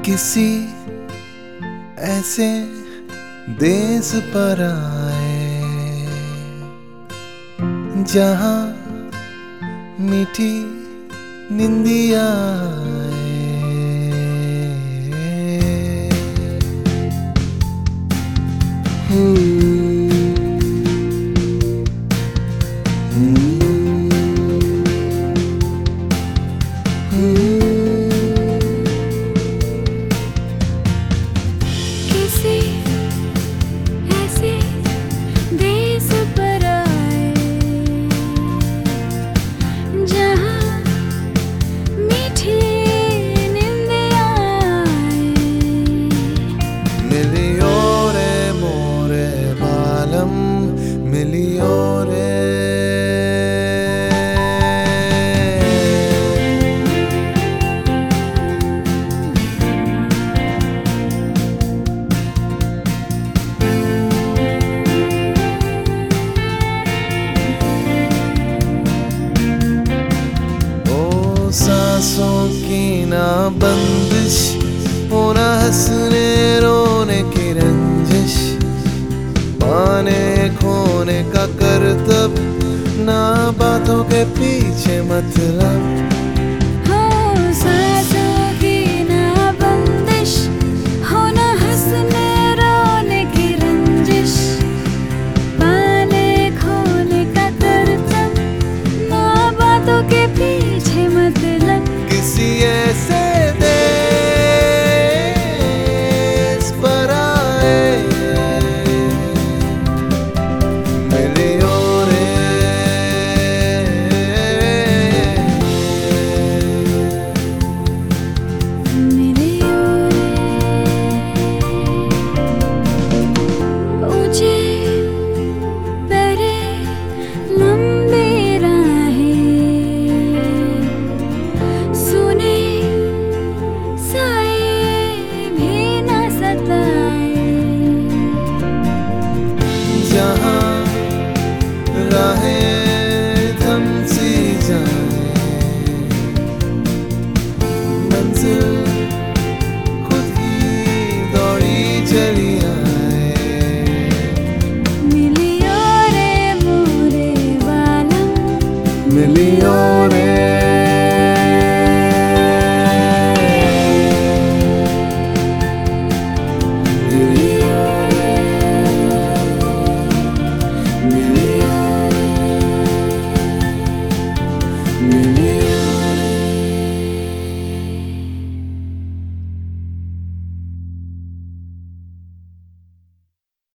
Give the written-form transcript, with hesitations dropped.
किसी ऐसे देश पर आए जहाँ मीठी निंदिया किसी ऐसे देश पर आए जहाँ मीठी निंदिया आए। मिलियो रे मोरे बालम मिलियो रे। सांसों की ना बंदिश, होना हंसने रोने की रंजिश, पाने खोने का करतब, ना बातों के पीछे मतलब।